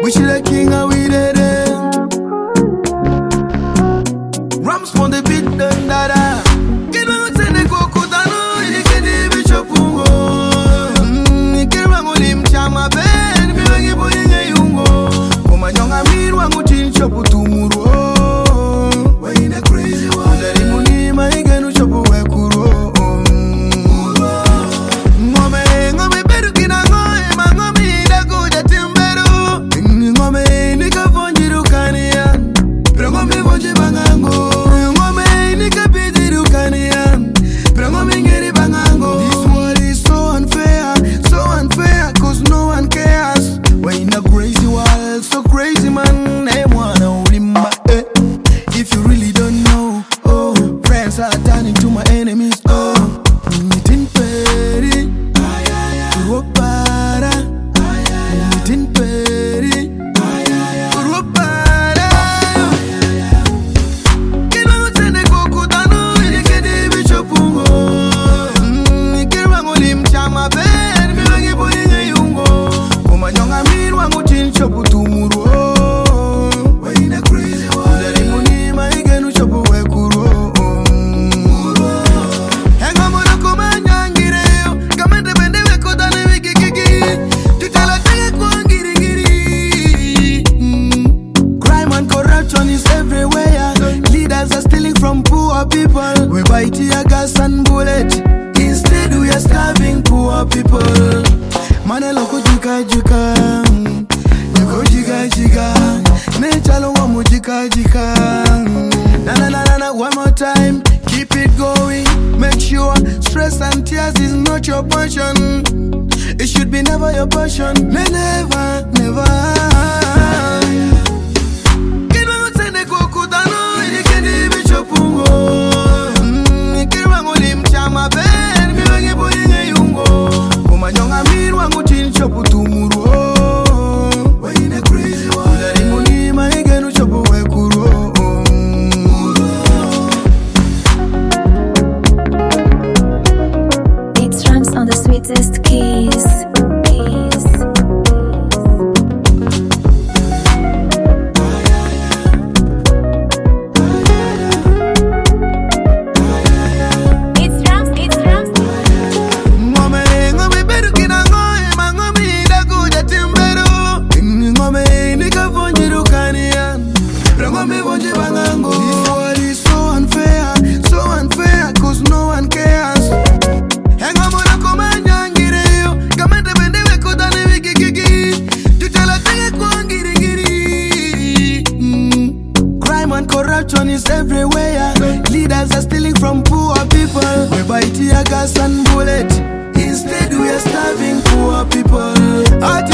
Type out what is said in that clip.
We should have king and we did it. Rams on the beat, done dada. Get out and they go kutano. You can even chop ungo. You can rang on him chama ben. Me wangi boy nga yungo. Oma nyonga mir wangu chin chopu tumuro. Why in a crazy world? Dari muni ma igenu chopu wekuro. Ngome beru kina ngoe mangomi da kuja timberu. Ngome nika fonjiru kania. Ngome fonji bangango. Ngome nika pidiru kania. Ngome ngeri bangango. This world is so unfair, cause no one cares. We're in a crazy world, so crazy man. Hey, wanna ulimba, eh. If you really don't know, oh, friends are turning to my enemies, oh. Nitin peri, urwapara. Nitin peri, urwapara. Kino utende kukutano, ilikedi bichopungo. Ikirwangu limchama ben, miwangi boyinga yungo. Kumanyonga mir wangu chin chopu tumuro. We're in a crazy world. Dari muni ma igenu chopu wekuro. Henga mona kumanyangireo. Kamende bende wekotane wikikiki. Tutala tege kwa ngirigiri. Crime and corruption is everywhere. Leaders are stealing from poor people. We buy tear gas and bullets. Instead we are starving poor people. Manelo kujika jika. Niko jika jika. Nechalo wa mujika jika. Na, one more time. Keep it going. Make sure stress and tears is not your passion. It should be never your passion. Never. Kino utende kukutano, ilikedi bichopungo. Ikirwangu limchama ben, miwangi boyinga yungo. Kumanyonga mir wangu chin chopu tumuro. We're in a crazy world. Dari muni ma igenu chopu wekuro. It's Rams on the sweetest keys. It's Rams. Ngome beru kina ngoe mangomi da kuja timberu. Ngome nika fonjiru kania. Ngome fonji bangango. This world is so unfair, cause no one cares. Henga mona kumanyangireo. Kamende bende wekotane wikikiki. Tutala tege kwa ngirigiri. Crime and corruption is everywhere. Leaders are stealing from poor people. We buy tear gas and bullets. Instead we are starving poor people.